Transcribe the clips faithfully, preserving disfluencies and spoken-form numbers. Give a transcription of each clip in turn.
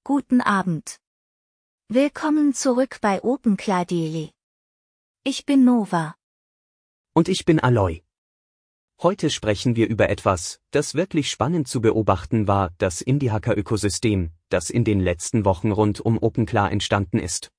guten Abend. Willkommen zurück bei OpenClaw Daily. Ich bin Nova. Und ich bin Aloy. Heute sprechen wir über etwas, das wirklich spannend zu beobachten war, das Indie-Hacker-Ökosystem, das in den letzten Wochen rund um OpenClaw entstanden ist.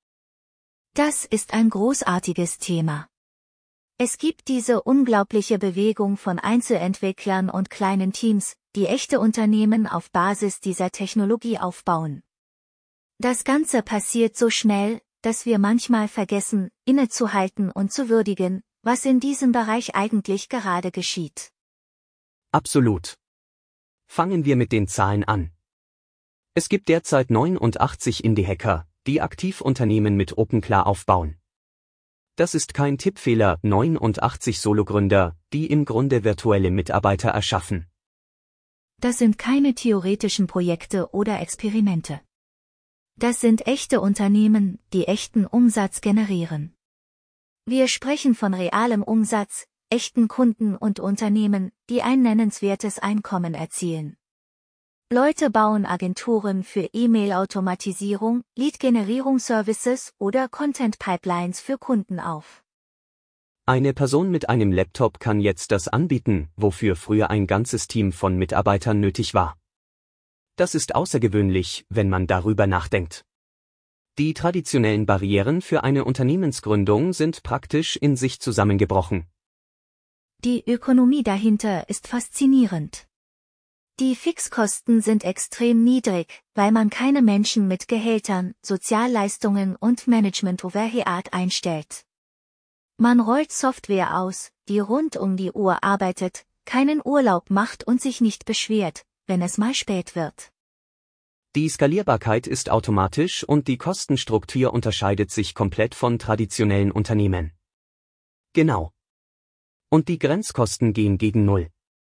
Das ist ein großartiges Thema. Es gibt diese unglaubliche Bewegung von Einzelentwicklern und kleinen Teams, die echte Unternehmen auf Basis dieser Technologie aufbauen. Das Ganze passiert so schnell, dass wir manchmal vergessen, innezuhalten und zu würdigen, was in diesem Bereich eigentlich gerade geschieht. Absolut. Fangen wir mit den Zahlen an. Es gibt derzeit neunundachtzig Indie-Hacker, die aktiv Unternehmen mit OpenClaw aufbauen. Das ist kein Tippfehler, neunundachtzig Sologründer, die im Grunde virtuelle Mitarbeiter erschaffen. Das sind keine theoretischen Projekte oder Experimente. Das sind echte Unternehmen, die echten Umsatz generieren. Wir sprechen von realem Umsatz, echten Kunden und Unternehmen, die ein nennenswertes Einkommen erzielen. Leute bauen Agenturen für E-Mail-Automatisierung, Lead-Generierungsservices oder Content-Pipelines für Kunden auf. Eine Person mit einem Laptop kann jetzt das anbieten, wofür früher ein ganzes Team von Mitarbeitern nötig war. Das ist außergewöhnlich, wenn man darüber nachdenkt. Die traditionellen Barrieren für eine Unternehmensgründung sind praktisch in sich zusammengebrochen. Die Ökonomie dahinter ist faszinierend. Die Fixkosten sind extrem niedrig, weil man keine Menschen mit Gehältern, Sozialleistungen und Management-Overhead einstellt. Man rollt Software aus, die rund um die Uhr arbeitet, keinen Urlaub macht und sich nicht beschwert, wenn es mal spät wird. Die Skalierbarkeit ist automatisch und die Kostenstruktur unterscheidet sich komplett von traditionellen Unternehmen. Genau. Und die Grenzkosten gehen gegen Null.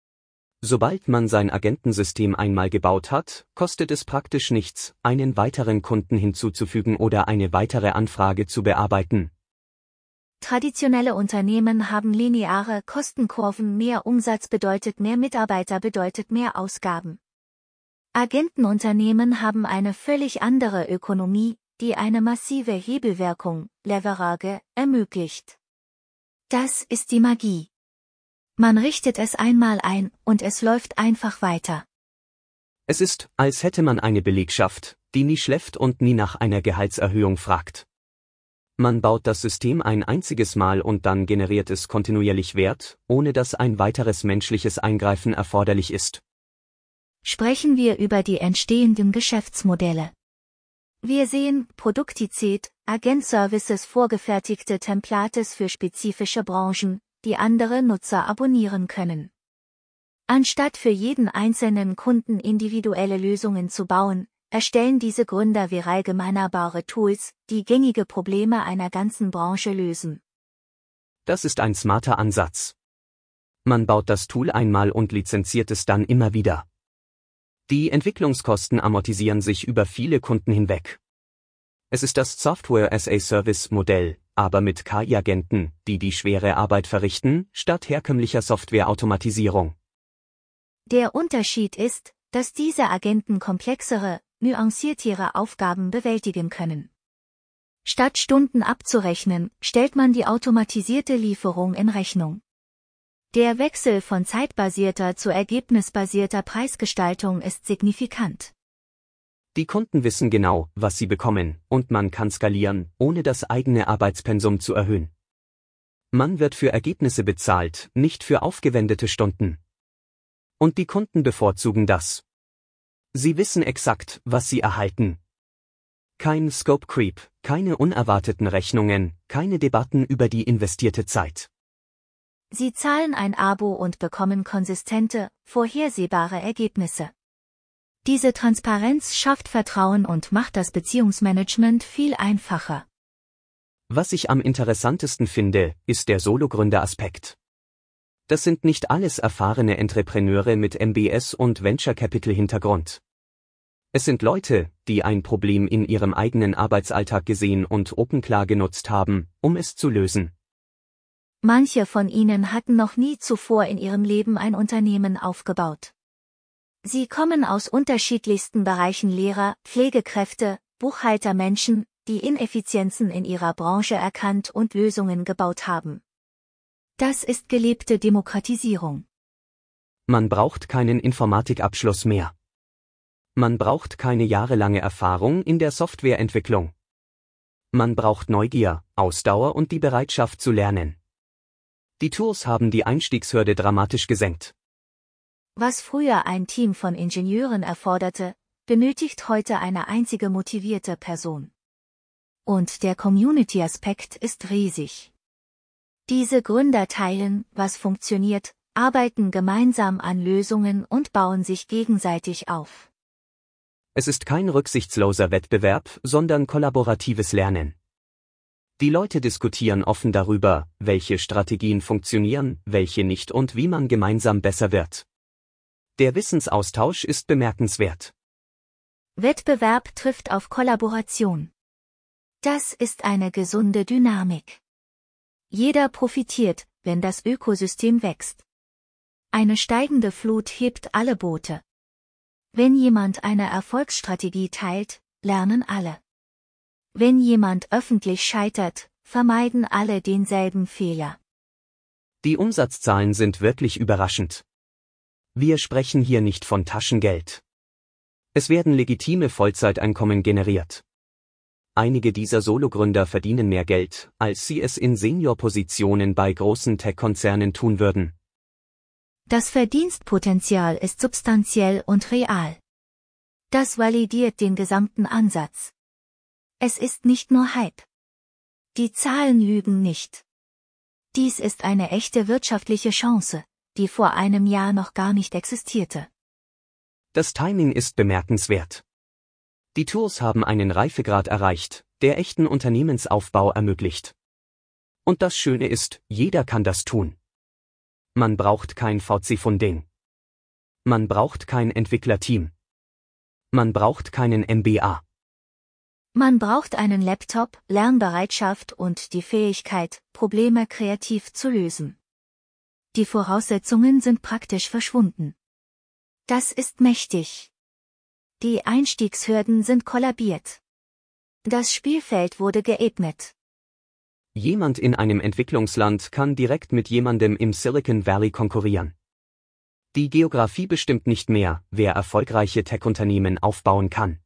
Sobald man sein Agentensystem einmal gebaut hat, kostet es praktisch nichts, einen weiteren Kunden hinzuzufügen oder eine weitere Anfrage zu bearbeiten. Traditionelle Unternehmen haben lineare Kostenkurven, mehr Umsatz bedeutet mehr Mitarbeiter bedeutet mehr Ausgaben. Agentenunternehmen haben eine völlig andere Ökonomie, die eine massive Hebelwirkung, Leverage, ermöglicht. Das ist die Magie. Man richtet es einmal ein, und es läuft einfach weiter. Es ist, als hätte man eine Belegschaft, die nie schläft und nie nach einer Gehaltserhöhung fragt. Man baut das System ein einziges Mal und dann generiert es kontinuierlich Wert, ohne dass ein weiteres menschliches Eingreifen erforderlich ist. Sprechen wir über die entstehenden Geschäftsmodelle. Wir sehen Produktizität, Agent-Services, vorgefertigte Templates für spezifische Branchen, die andere Nutzer abonnieren können. Anstatt für jeden einzelnen Kunden individuelle Lösungen zu bauen, erstellen diese Gründer viral gemeinerbare Tools, die gängige Probleme einer ganzen Branche lösen. Das ist ein smarter Ansatz. Man baut das Tool einmal und lizenziert es dann immer wieder. Die Entwicklungskosten amortisieren sich über viele Kunden hinweg. Es ist das Software-as-a-Service-Modell, aber mit K I-Agenten, die die schwere Arbeit verrichten, statt herkömmlicher Softwareautomatisierung. Der Unterschied ist, dass diese Agenten komplexere, nuanciertere Aufgaben bewältigen können. Statt Stunden abzurechnen, stellt man die automatisierte Lieferung in Rechnung. Der Wechsel von zeitbasierter zu ergebnisbasierter Preisgestaltung ist signifikant. Die Kunden wissen genau, was sie bekommen, und man kann skalieren, ohne das eigene Arbeitspensum zu erhöhen. Man wird für Ergebnisse bezahlt, nicht für aufgewendete Stunden. Und die Kunden bevorzugen das. Sie wissen exakt, was sie erhalten. Kein Scope Creep, keine unerwarteten Rechnungen, keine Debatten über die investierte Zeit. Sie zahlen ein Abo und bekommen konsistente, vorhersehbare Ergebnisse. Diese Transparenz schafft Vertrauen und macht das Beziehungsmanagement viel einfacher. Was ich am interessantesten finde, ist der Sologründer-Aspekt. Das sind nicht alles erfahrene Entrepreneure mit M B S und Venture Capital Hintergrund. Es sind Leute, die ein Problem in ihrem eigenen Arbeitsalltag gesehen und OpenClaw genutzt haben, um es zu lösen. Manche von ihnen hatten noch nie zuvor in ihrem Leben ein Unternehmen aufgebaut. Sie kommen aus unterschiedlichsten Bereichen: Lehrer, Pflegekräfte, Buchhalter, Menschen, die Ineffizienzen in ihrer Branche erkannt und Lösungen gebaut haben. Das ist gelebte Demokratisierung. Man braucht keinen Informatikabschluss mehr. Man braucht keine jahrelange Erfahrung in der Softwareentwicklung. Man braucht Neugier, Ausdauer und die Bereitschaft zu lernen. Die Tools haben die Einstiegshürde dramatisch gesenkt. Was früher ein Team von Ingenieuren erforderte, benötigt heute eine einzige motivierte Person. Und der Community-Aspekt ist riesig. Diese Gründer teilen, was funktioniert, arbeiten gemeinsam an Lösungen und bauen sich gegenseitig auf. Es ist kein rücksichtsloser Wettbewerb, sondern kollaboratives Lernen. Die Leute diskutieren offen darüber, welche Strategien funktionieren, welche nicht und wie man gemeinsam besser wird. Der Wissensaustausch ist bemerkenswert. Wettbewerb trifft auf Kollaboration. Das ist eine gesunde Dynamik. Jeder profitiert, wenn das Ökosystem wächst. Eine steigende Flut hebt alle Boote. Wenn jemand eine Erfolgsstrategie teilt, lernen alle. Wenn jemand öffentlich scheitert, vermeiden alle denselben Fehler. Die Umsatzzahlen sind wirklich überraschend. Wir sprechen hier nicht von Taschengeld. Es werden legitime Vollzeiteinkommen generiert. Einige dieser Sologründer verdienen mehr Geld, als sie es in Seniorpositionen bei großen Tech-Konzernen tun würden. Das Verdienstpotenzial ist substanziell und real. Das validiert den gesamten Ansatz. Es ist nicht nur Hype. Die Zahlen lügen nicht. Dies ist eine echte wirtschaftliche Chance, die vor einem Jahr noch gar nicht existierte. Das Timing ist bemerkenswert. Die Tools haben einen Reifegrad erreicht, der echten Unternehmensaufbau ermöglicht. Und das Schöne ist, jeder kann das tun. Man braucht kein V C-Funding. Man braucht kein Entwicklerteam. Man braucht keinen M B A. Man braucht einen Laptop, Lernbereitschaft und die Fähigkeit, Probleme kreativ zu lösen. Die Voraussetzungen sind praktisch verschwunden. Das ist mächtig. Die Einstiegshürden sind kollabiert. Das Spielfeld wurde geebnet. Jemand in einem Entwicklungsland kann direkt mit jemandem im Silicon Valley konkurrieren. Die Geografie bestimmt nicht mehr, wer erfolgreiche Tech-Unternehmen aufbauen kann.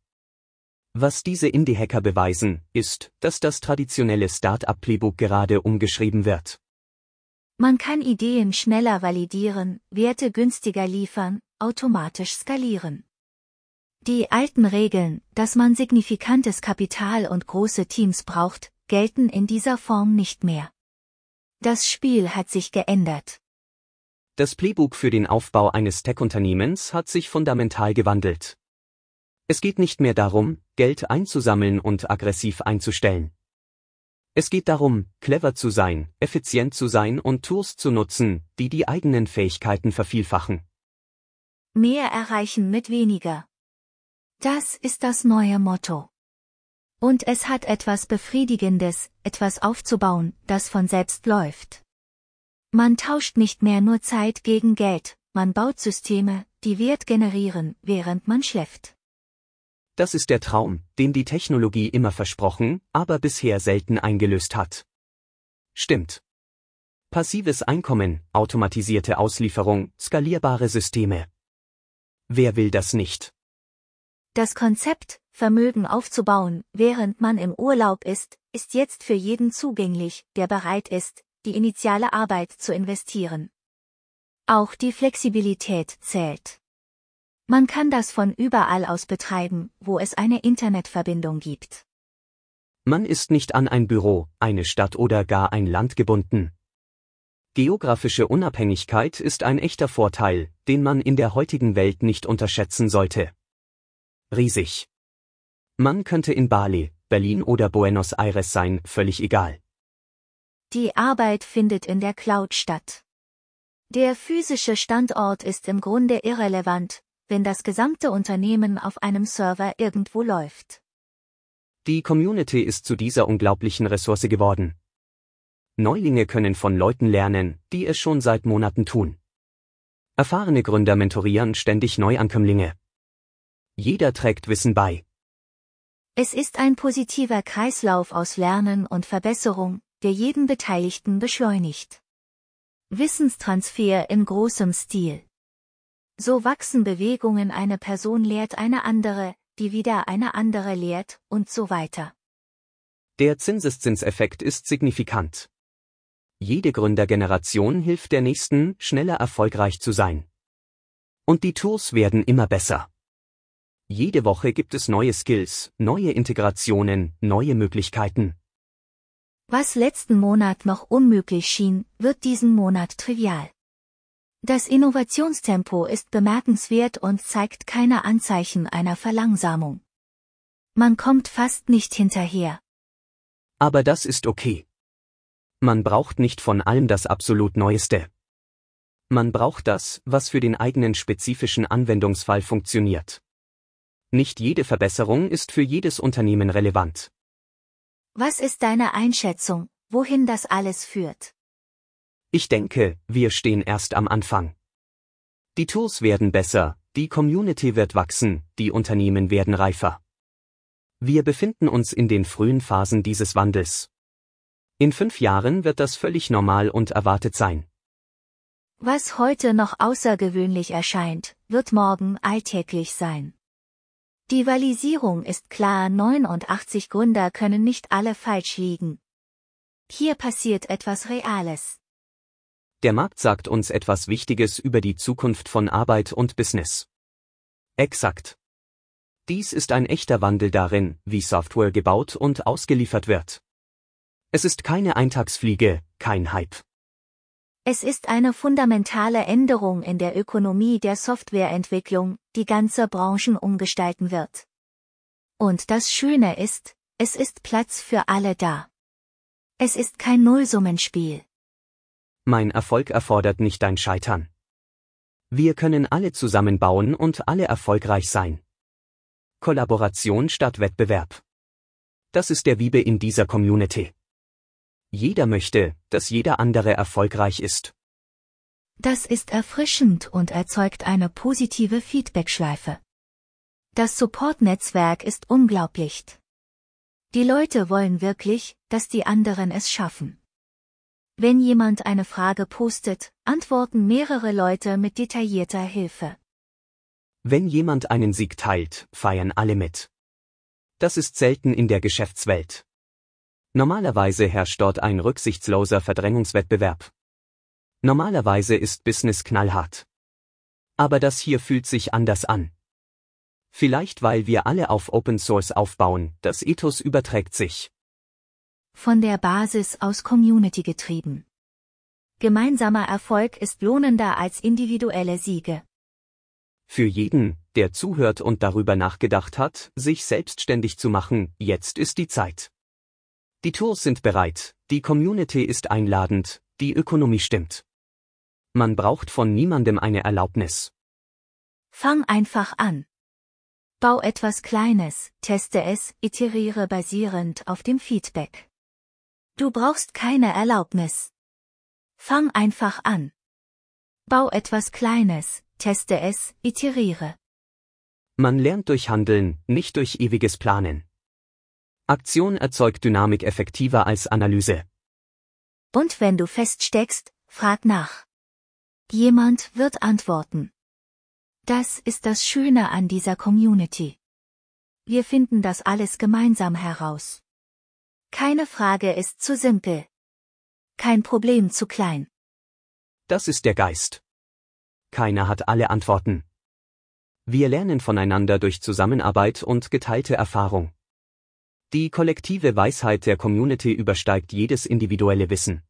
Was diese Indie-Hacker beweisen, ist, dass das traditionelle Start-up-Playbook gerade umgeschrieben wird. Man kann Ideen schneller validieren, Werte günstiger liefern, automatisch skalieren. Die alten Regeln, dass man signifikantes Kapital und große Teams braucht, gelten in dieser Form nicht mehr. Das Spiel hat sich geändert. Das Playbook für den Aufbau eines Tech-Unternehmens hat sich fundamental gewandelt. Es geht nicht mehr darum, Geld einzusammeln und aggressiv einzustellen. Es geht darum, clever zu sein, effizient zu sein und Tools zu nutzen, die die eigenen Fähigkeiten vervielfachen. Mehr erreichen mit weniger. Das ist das neue Motto. Und es hat etwas Befriedigendes, etwas aufzubauen, das von selbst läuft. Man tauscht nicht mehr nur Zeit gegen Geld, man baut Systeme, die Wert generieren, während man schläft. Das ist der Traum, den die Technologie immer versprochen, aber bisher selten eingelöst hat. Stimmt. Passives Einkommen, automatisierte Auslieferung, skalierbare Systeme. Wer will das nicht? Das Konzept, Vermögen aufzubauen, während man im Urlaub ist, ist jetzt für jeden zugänglich, der bereit ist, die initiale Arbeit zu investieren. Auch die Flexibilität zählt. Man kann das von überall aus betreiben, wo es eine Internetverbindung gibt. Man ist nicht an ein Büro, eine Stadt oder gar ein Land gebunden. Geografische Unabhängigkeit ist ein echter Vorteil, den man in der heutigen Welt nicht unterschätzen sollte. Riesig. Man könnte in Bali, Berlin oder Buenos Aires sein, völlig egal. Die Arbeit findet in der Cloud statt. Der physische Standort ist im Grunde irrelevant, wenn das gesamte Unternehmen auf einem Server irgendwo läuft. Die Community ist zu dieser unglaublichen Ressource geworden. Neulinge können von Leuten lernen, die es schon seit Monaten tun. Erfahrene Gründer mentorieren ständig Neuankömmlinge. Jeder trägt Wissen bei. Es ist ein positiver Kreislauf aus Lernen und Verbesserung, der jeden Beteiligten beschleunigt. Wissenstransfer in großem Stil. So wachsen Bewegungen, eine Person lehrt eine andere, die wieder eine andere lehrt, und so weiter. Der Zinseszinseffekt ist signifikant. Jede Gründergeneration hilft der nächsten, schneller erfolgreich zu sein. Und die Tools werden immer besser. Jede Woche gibt es neue Skills, neue Integrationen, neue Möglichkeiten. Was letzten Monat noch unmöglich schien, wird diesen Monat trivial. Das Innovationstempo ist bemerkenswert und zeigt keine Anzeichen einer Verlangsamung. Man kommt fast nicht hinterher. Aber das ist okay. Man braucht nicht von allem das absolut Neueste. Man braucht das, was für den eigenen spezifischen Anwendungsfall funktioniert. Nicht jede Verbesserung ist für jedes Unternehmen relevant. Was ist deine Einschätzung, wohin das alles führt? Ich denke, wir stehen erst am Anfang. Die Tools werden besser, die Community wird wachsen, die Unternehmen werden reifer. Wir befinden uns in den frühen Phasen dieses Wandels. In fünf Jahren wird das völlig normal und erwartet sein. Was heute noch außergewöhnlich erscheint, wird morgen alltäglich sein. Die Valisierung ist klar, neunundachtzig Gründer können nicht alle falsch liegen. Hier passiert etwas Reales. Der Markt sagt uns etwas Wichtiges über die Zukunft von Arbeit und Business. Exakt. Dies ist ein echter Wandel darin, wie Software gebaut und ausgeliefert wird. Es ist keine Eintagsfliege, kein Hype. Es ist eine fundamentale Änderung in der Ökonomie der Softwareentwicklung, die ganze Branchen umgestalten wird. Und das Schöne ist, es ist Platz für alle da. Es ist kein Nullsummenspiel. Mein Erfolg erfordert nicht dein Scheitern. Wir können alle zusammenbauen und alle erfolgreich sein. Kollaboration statt Wettbewerb. Das ist der Vibe in dieser Community. Jeder möchte, dass jeder andere erfolgreich ist. Das ist erfrischend und erzeugt eine positive Feedbackschleife. Das Support-Netzwerk ist unglaublich. Die Leute wollen wirklich, dass die anderen es schaffen. Wenn jemand eine Frage postet, antworten mehrere Leute mit detaillierter Hilfe. Wenn jemand einen Sieg teilt, feiern alle mit. Das ist selten in der Geschäftswelt. Normalerweise herrscht dort ein rücksichtsloser Verdrängungswettbewerb. Normalerweise ist Business knallhart. Aber das hier fühlt sich anders an. Vielleicht weil wir alle auf Open Source aufbauen, das Ethos überträgt sich. Von der Basis aus Community getrieben. Gemeinsamer Erfolg ist lohnender als individuelle Siege. Für jeden, der zuhört und darüber nachgedacht hat, sich selbstständig zu machen, jetzt ist die Zeit. Die Tools sind bereit, die Community ist einladend, die Ökonomie stimmt. Man braucht von niemandem eine Erlaubnis. Fang einfach an. Bau etwas Kleines, teste es, iteriere basierend auf dem Feedback. Du brauchst keine Erlaubnis. Fang einfach an. Bau etwas Kleines, teste es, iteriere. Man lernt durch Handeln, nicht durch ewiges Planen. Aktion erzeugt Dynamik effektiver als Analyse. Und wenn du feststeckst, frag nach. Jemand wird antworten. Das ist das Schöne an dieser Community. Wir finden das alles gemeinsam heraus. Keine Frage ist zu simpel. Kein Problem zu klein. Das ist der Geist. Keiner hat alle Antworten. Wir lernen voneinander durch Zusammenarbeit und geteilte Erfahrung. Die kollektive Weisheit der Community übersteigt jedes individuelle Wissen.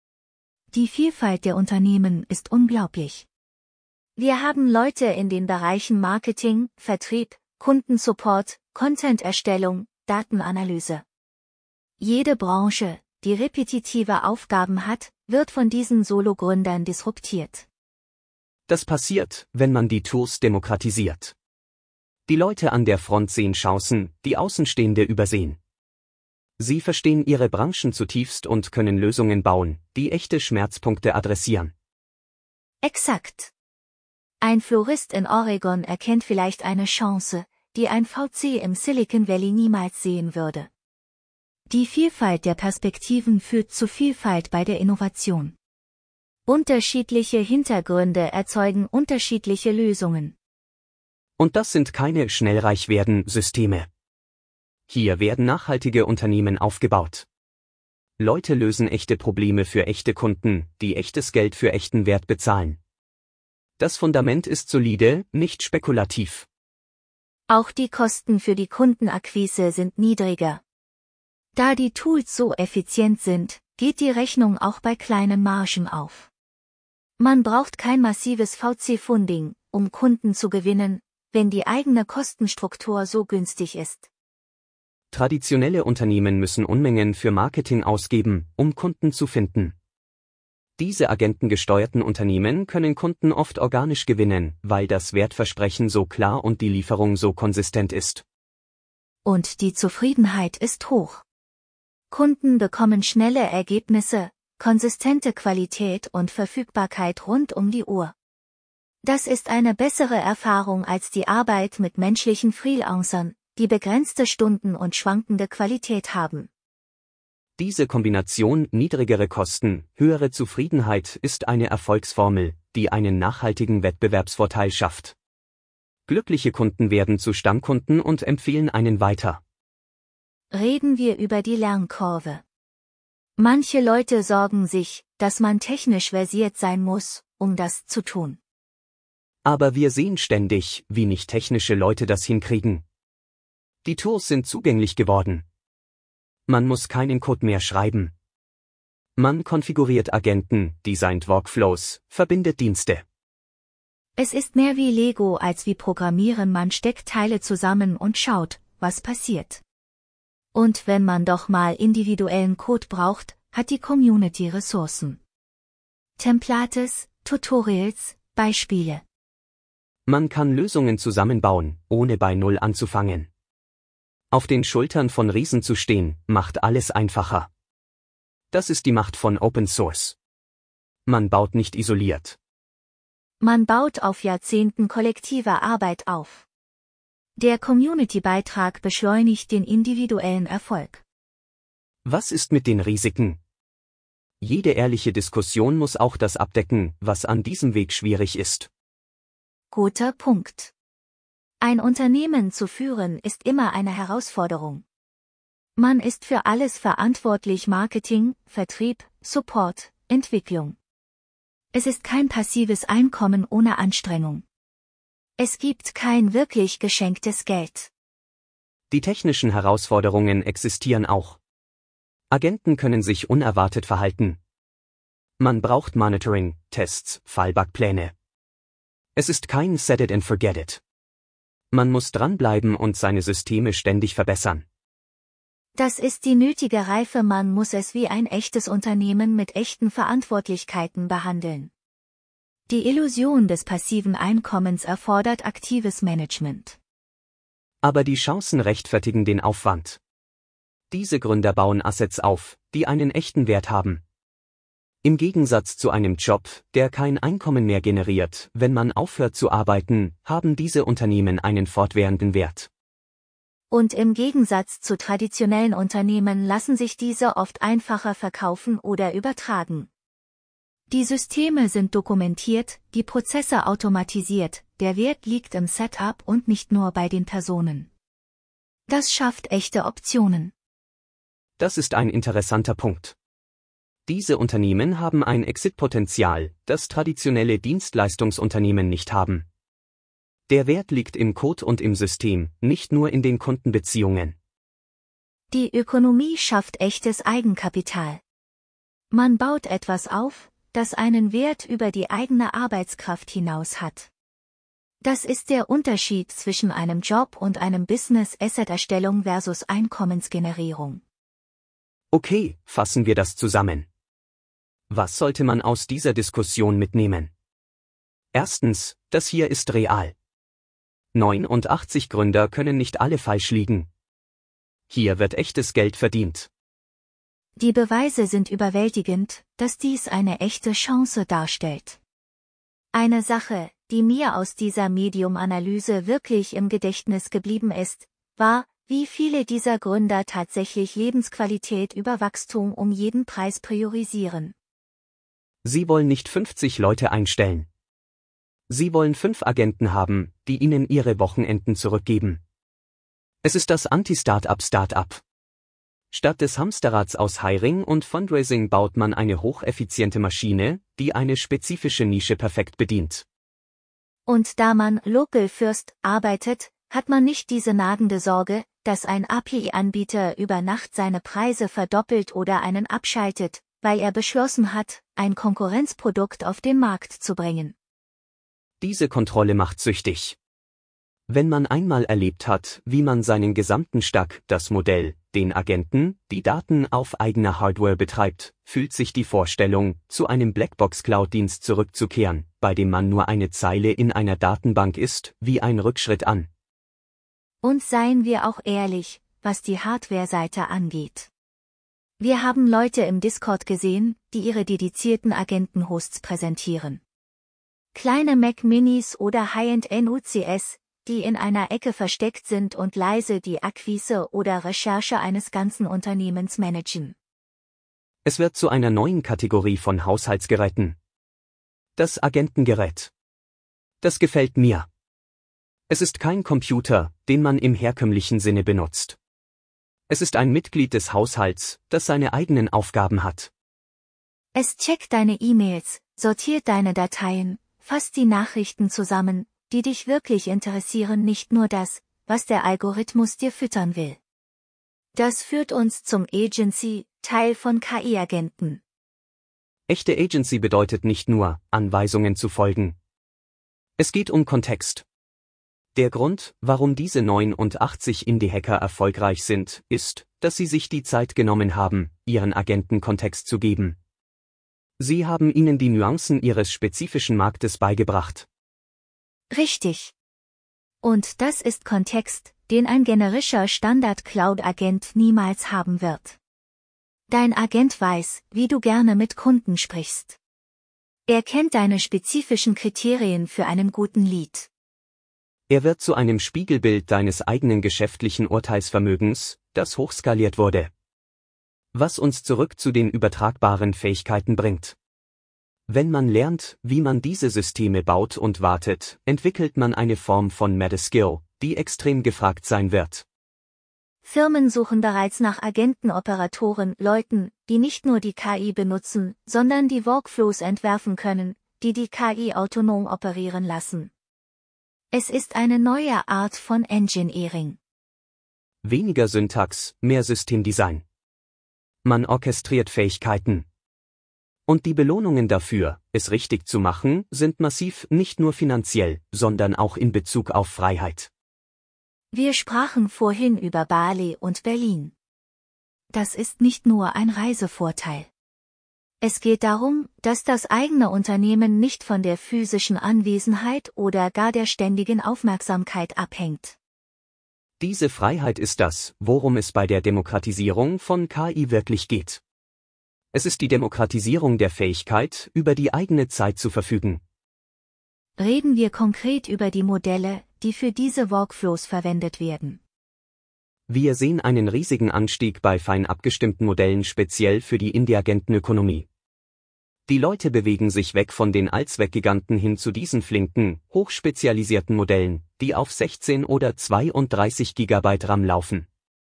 Die Vielfalt der Unternehmen ist unglaublich. Wir haben Leute in den Bereichen Marketing, Vertrieb, Kundensupport, Content-Erstellung, Datenanalyse. Jede Branche, die repetitive Aufgaben hat, wird von diesen Solo-Gründern disruptiert. Das passiert, wenn man die Tools demokratisiert. Die Leute an der Front sehen Chancen, die Außenstehende übersehen. Sie verstehen ihre Branchen zutiefst und können Lösungen bauen, die echte Schmerzpunkte adressieren. Exakt. Ein Florist in Oregon erkennt vielleicht eine Chance, die ein V C im Silicon Valley niemals sehen würde. Die Vielfalt der Perspektiven führt zu Vielfalt bei der Innovation. Unterschiedliche Hintergründe erzeugen unterschiedliche Lösungen. Und das sind keine schnellreich werden Systeme. Hier werden nachhaltige Unternehmen aufgebaut. Leute lösen echte Probleme für echte Kunden, die echtes Geld für echten Wert bezahlen. Das Fundament ist solide, nicht spekulativ. Auch die Kosten für die Kundenakquise sind niedriger. Da die Tools so effizient sind, geht die Rechnung auch bei kleinen Margen auf. Man braucht kein massives V C-Funding, um Kunden zu gewinnen, wenn die eigene Kostenstruktur so günstig ist. Traditionelle Unternehmen müssen Unmengen für Marketing ausgeben, um Kunden zu finden. Diese agentengesteuerten Unternehmen können Kunden oft organisch gewinnen, weil das Wertversprechen so klar und die Lieferung so konsistent ist. Und die Zufriedenheit ist hoch. Kunden bekommen schnelle Ergebnisse, konsistente Qualität und Verfügbarkeit rund um die Uhr. Das ist eine bessere Erfahrung als die Arbeit mit menschlichen Freelancern, die begrenzte Stunden und schwankende Qualität haben. Diese Kombination niedrigere Kosten, höhere Zufriedenheit ist eine Erfolgsformel, die einen nachhaltigen Wettbewerbsvorteil schafft. Glückliche Kunden werden zu Stammkunden und empfehlen einen weiter. Reden wir über die Lernkurve. Manche Leute sorgen sich, dass man technisch versiert sein muss, um das zu tun. Aber wir sehen ständig, wie nicht technische Leute das hinkriegen. Die Tools sind zugänglich geworden. Man muss keinen Code mehr schreiben. Man konfiguriert Agenten, designt Workflows, verbindet Dienste. Es ist mehr wie Lego als wie Programmieren, man steckt Teile zusammen und schaut, was passiert. Und wenn man doch mal individuellen Code braucht, hat die Community Ressourcen. Templates, Tutorials, Beispiele. Man kann Lösungen zusammenbauen, ohne bei Null anzufangen. Auf den Schultern von Riesen zu stehen, macht alles einfacher. Das ist die Macht von Open Source. Man baut nicht isoliert. Man baut auf Jahrzehnten kollektiver Arbeit auf. Der Community-Beitrag beschleunigt den individuellen Erfolg. Was ist mit den Risiken? Jede ehrliche Diskussion muss auch das abdecken, was an diesem Weg schwierig ist. Guter Punkt. Ein Unternehmen zu führen ist immer eine Herausforderung. Man ist für alles verantwortlich: Marketing, Vertrieb, Support, Entwicklung. Es ist kein passives Einkommen ohne Anstrengung. Es gibt kein wirklich geschenktes Geld. Die technischen Herausforderungen existieren auch. Agenten können sich unerwartet verhalten. Man braucht Monitoring, Tests, Fallbackpläne. Es ist kein Set it and forget it. Man muss dranbleiben und seine Systeme ständig verbessern. Das ist die nötige Reife, man muss es wie ein echtes Unternehmen mit echten Verantwortlichkeiten behandeln. Die Illusion des passiven Einkommens erfordert aktives Management. Aber die Chancen rechtfertigen den Aufwand. Diese Gründer bauen Assets auf, die einen echten Wert haben. Im Gegensatz zu einem Job, der kein Einkommen mehr generiert, wenn man aufhört zu arbeiten, haben diese Unternehmen einen fortwährenden Wert. Und im Gegensatz zu traditionellen Unternehmen lassen sich diese oft einfacher verkaufen oder übertragen. Die Systeme sind dokumentiert, die Prozesse automatisiert, der Wert liegt im Setup und nicht nur bei den Personen. Das schafft echte Optionen. Das ist ein interessanter Punkt. Diese Unternehmen haben ein Exit-Potenzial, das traditionelle Dienstleistungsunternehmen nicht haben. Der Wert liegt im Code und im System, nicht nur in den Kundenbeziehungen. Die Ökonomie schafft echtes Eigenkapital. Man baut etwas auf, das einen Wert über die eigene Arbeitskraft hinaus hat. Das ist der Unterschied zwischen einem Job und einem Business-Asset-Erstellung versus Einkommensgenerierung. Okay, fassen wir das zusammen. Was sollte man aus dieser Diskussion mitnehmen? Erstens, das hier ist real. neunundachtzig Gründer können nicht alle falsch liegen. Hier wird echtes Geld verdient. Die Beweise sind überwältigend, dass dies eine echte Chance darstellt. Eine Sache, die mir aus dieser Medium-Analyse wirklich im Gedächtnis geblieben ist, war, wie viele dieser Gründer tatsächlich Lebensqualität über Wachstum um jeden Preis priorisieren. Sie wollen nicht fünfzig Leute einstellen. Sie wollen fünf Agenten haben, die ihnen ihre Wochenenden zurückgeben. Es ist das Anti-Startup-Startup. Statt des Hamsterrads aus Hiring und Fundraising baut man eine hocheffiziente Maschine, die eine spezifische Nische perfekt bedient. Und da man Local First arbeitet, hat man nicht diese nagende Sorge, dass ein A P I-Anbieter über Nacht seine Preise verdoppelt oder einen abschaltet, weil er beschlossen hat, ein Konkurrenzprodukt auf den Markt zu bringen. Diese Kontrolle macht süchtig. Wenn man einmal erlebt hat, wie man seinen gesamten Stack, das Modell, den Agenten, die Daten auf eigener Hardware betreibt, fühlt sich die Vorstellung, zu einem Blackbox-Cloud-Dienst zurückzukehren, bei dem man nur eine Zeile in einer Datenbank ist, wie ein Rückschritt an. Und seien wir auch ehrlich, was die Hardware-Seite angeht. Wir haben Leute im Discord gesehen, die ihre dedizierten Agenten-Hosts präsentieren. Kleine Mac Minis oder High-End N U C S, die in einer Ecke versteckt sind und leise die Akquise oder Recherche eines ganzen Unternehmens managen. Es wird zu einer neuen Kategorie von Haushaltsgeräten. Das Agentengerät. Das gefällt mir. Es ist kein Computer, den man im herkömmlichen Sinne benutzt. Es ist ein Mitglied des Haushalts, das seine eigenen Aufgaben hat. Es checkt deine E-Mails, sortiert deine Dateien, fasst die Nachrichten zusammen, die dich wirklich interessieren, nicht nur das, was der Algorithmus dir füttern will. Das führt uns zum Agency-Teil von K I-Agenten. Echte Agency bedeutet nicht nur, Anweisungen zu folgen. Es geht um Kontext. Der Grund, warum diese neunundachtzig Indie-Hacker erfolgreich sind, ist, dass sie sich die Zeit genommen haben, ihren Agenten Kontext zu geben. Sie haben ihnen die Nuancen ihres spezifischen Marktes beigebracht. Richtig. Und das ist Kontext, den ein generischer Standard-Cloud-Agent niemals haben wird. Dein Agent weiß, wie du gerne mit Kunden sprichst. Er kennt deine spezifischen Kriterien für einen guten Lead. Er wird zu einem Spiegelbild deines eigenen geschäftlichen Urteilsvermögens, das hochskaliert wurde. Was uns zurück zu den übertragbaren Fähigkeiten bringt. Wenn man lernt, wie man diese Systeme baut und wartet, entwickelt man eine Form von Meta-Skill, die extrem gefragt sein wird. Firmen suchen bereits nach Agentenoperatoren, Leuten, die nicht nur die K I benutzen, sondern die Workflows entwerfen können, die die K I autonom operieren lassen. Es ist eine neue Art von Engineering. Weniger Syntax, mehr Systemdesign. Man orchestriert Fähigkeiten. Und die Belohnungen dafür, es richtig zu machen, sind massiv, nicht nur finanziell, sondern auch in Bezug auf Freiheit. Wir sprachen vorhin über Bali und Berlin. Das ist nicht nur ein Reisevorteil. Es geht darum, dass das eigene Unternehmen nicht von der physischen Anwesenheit oder gar der ständigen Aufmerksamkeit abhängt. Diese Freiheit ist das, worum es bei der Demokratisierung von K I wirklich geht. Es ist die Demokratisierung der Fähigkeit, über die eigene Zeit zu verfügen. Reden wir konkret über die Modelle, die für diese Workflows verwendet werden. Wir sehen einen riesigen Anstieg bei fein abgestimmten Modellen speziell für die Indie-Agentenökonomie. Die Leute bewegen sich weg von den Allzweckgiganten hin zu diesen flinken, hochspezialisierten Modellen, die auf sechzehn oder zweiunddreißig Gigabyte RAM laufen.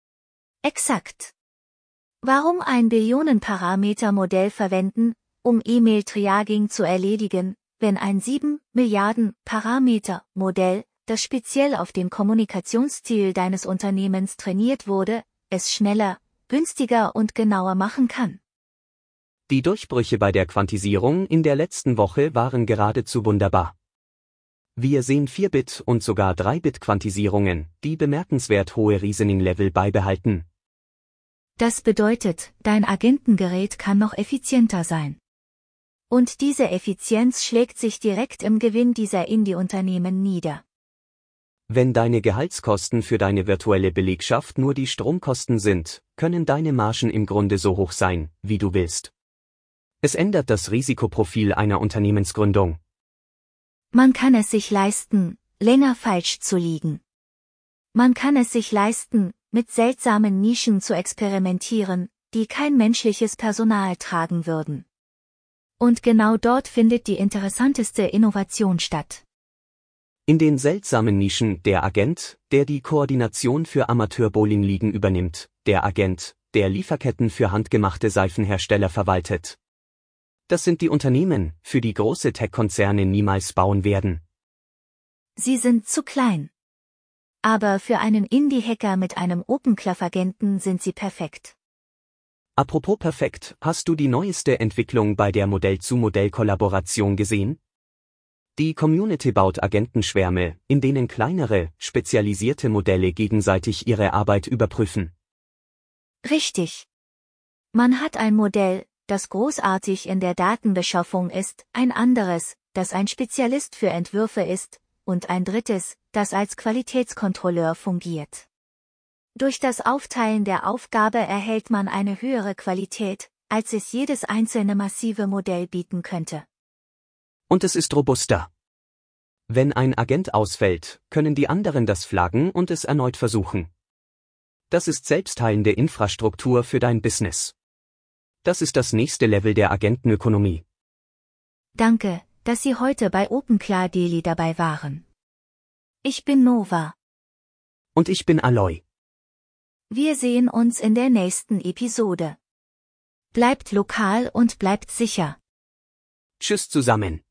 Exakt. Warum ein Billionen-Parameter-Modell verwenden, um E-Mail-Triaging zu erledigen, wenn ein sieben Milliarden Parameter-Modell, das speziell auf den Kommunikationsstil deines Unternehmens trainiert wurde, es schneller, günstiger und genauer machen kann? Die Durchbrüche bei der Quantisierung in der letzten Woche waren geradezu wunderbar. Wir sehen vier Bit und sogar drei Bit Quantisierungen, die bemerkenswert hohe Reasoning-Level beibehalten. Das bedeutet, dein Agentengerät kann noch effizienter sein. Und diese Effizienz schlägt sich direkt im Gewinn dieser Indie-Unternehmen nieder. Wenn deine Gehaltskosten für deine virtuelle Belegschaft nur die Stromkosten sind, können deine Margen im Grunde so hoch sein, wie du willst. Es ändert das Risikoprofil einer Unternehmensgründung. Man kann es sich leisten, länger falsch zu liegen. Man kann es sich leisten, mit seltsamen Nischen zu experimentieren, die kein menschliches Personal tragen würden. Und genau dort findet die interessanteste Innovation statt. In den seltsamen Nischen der Agent, der die Koordination für Amateur-Bowling-Ligen übernimmt, der Agent, der Lieferketten für handgemachte Seifenhersteller verwaltet. Das sind die Unternehmen, für die große Tech-Konzerne niemals bauen werden. Sie sind zu klein. Aber für einen Indie-Hacker mit einem OpenClaw-Agenten sind sie perfekt. Apropos perfekt, hast du die neueste Entwicklung bei der Modell-zu-Modell-Kollaboration gesehen? Die Community baut Agentenschwärme, in denen kleinere, spezialisierte Modelle gegenseitig ihre Arbeit überprüfen. Richtig. Man hat ein Modell, das großartig in der Datenbeschaffung ist, ein anderes, das ein Spezialist für Entwürfe ist, und ein drittes, das als Qualitätskontrolleur fungiert. Durch das Aufteilen der Aufgabe erhält man eine höhere Qualität, als es jedes einzelne massive Modell bieten könnte. Und es ist robuster. Wenn ein Agent ausfällt, können die anderen das flaggen und es erneut versuchen. Das ist selbstheilende Infrastruktur für dein Business. Das ist das nächste Level der Agentenökonomie. Danke, dass Sie heute bei OpenClaw Daily dabei waren. Ich bin Nova. Und ich bin Aloy. Wir sehen uns in der nächsten Episode. Bleibt lokal und bleibt sicher. Tschüss zusammen.